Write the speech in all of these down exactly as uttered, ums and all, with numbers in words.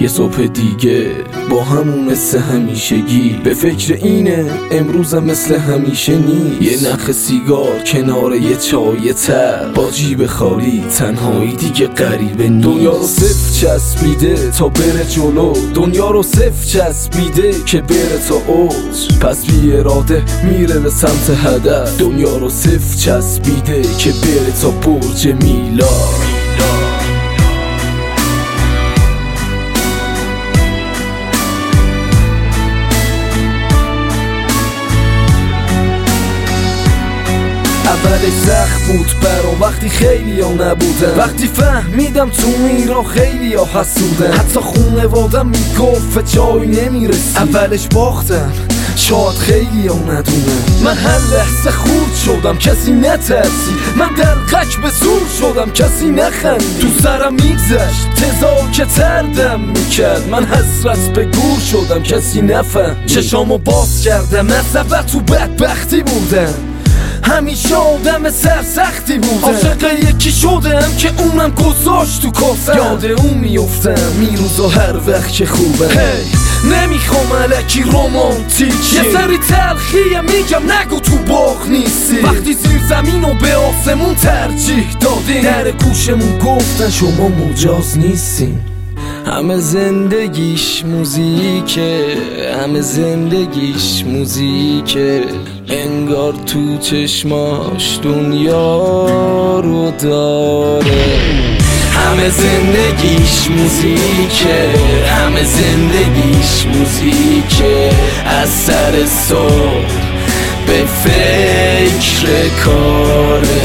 یه صبح دیگه با همون مثل همیشگی، به فکر اینه امروزم مثل همیشه نیست. یه نخ سیگار کنار یه چای تر، با جیب خالی تنهایی دیگه غریبه نیست. دنیا رو صفر چسبیده تا بره جلو، دنیا رو صفر چسبیده که بره تا اوج، پس بی اراده میره به سمت هدف. دنیا رو صفر چسبیده که بره تا برج میلاد. اولش سخت بود برام وقتی خیلی ها نبودن، وقتی فهمیدم تو میرا خیلی ها حسودن، حتی خونوادم میگفت جایی نمیرسی. اولش باختم شاید خیلی ها ندونم، من هر لحظه خورد شدم کسی نترسی، من دلقک به زور شدم کسی نخند، تو سرم میگذشت تزا که تردم میکرد، من حسرت به گور شدم کسی نفهم. چشامو باز کردم از اول تو بدبختی بودم، همیشه آدم سرسختی بودم، عاشق یکی شدم که اونم گذاشت تو کاسم، یاد اون میفتم میروزا هر وقت که خوبم. hey, نمیخوام الکی رومانتیکی، یه سری تلخیه میگم نگو تو باغ نیستی، وقتی زیر زمین و به آسمون ترجیح دادیم، در گوشمون گفتن شما مجاز نیستین. همه زندگیش موزیکه، همه زندگیش موزیکه، انگار تو چشماش دنیا رو داره. همه زندگیش موزیکه، همه زندگیش موزیکه، از سر صبح به فکر کاره.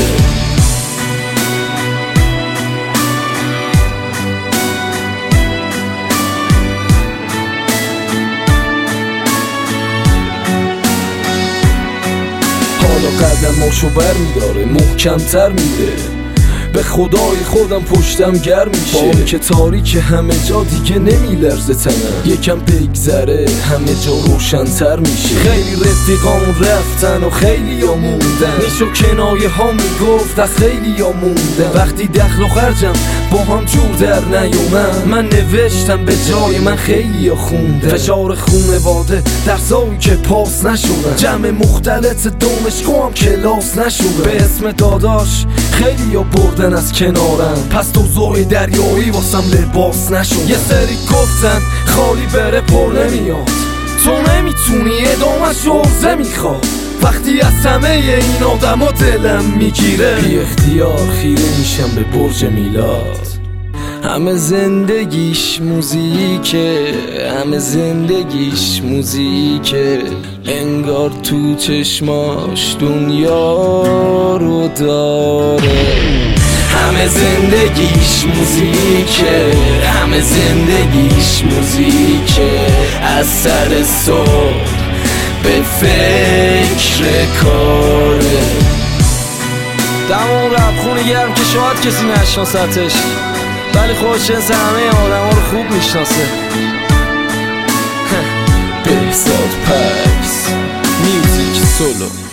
قدماشو بر میداره محکمتر میره، به خدای خودم پشتم گرم میشه، با اون که تاریک همه جا دیگه نمیلرزه تنم، یکم بگذره همه جا روشن‌تر میشه. خیلی رفیقامون رفتن و خیلی ها موندن، نیش و کنایه ها میگفت از خیلی ها موندن، وقتی دخل و خرجم با هم جور در نیومد، من نوشتم به جای من خیلی ها خوندن، فشار خونواده درسایی که پاس نشدن، جمع مختلط دانشگاه هم کلاس نشدن، به اسم داداش خیلی ها بردن از کنارم، پس تو زوی دریایی واسم لباس نشد. یه سری گفتن خالی بره پر نمیاد، تو نمیتونی ادامه‌ش عرضه میخواد، وقتی از همه این آدم ها دلم میگیره، بی اختیار خیره میشم به برج میلاد. همه زندگیش موزیکه، همه زندگیش موزیکه، انگار تو چشماش دنیا رو داره. همه زندگیش موزیکه، همه زندگیش موزیکه، از سر صبح به فکر کاره. دمون ربخون گرم که شاید کسی نشناستش، ولی خودشنس همه آدم ها رو خوب میشناسه. بهزاد پرس میوزیک سولو.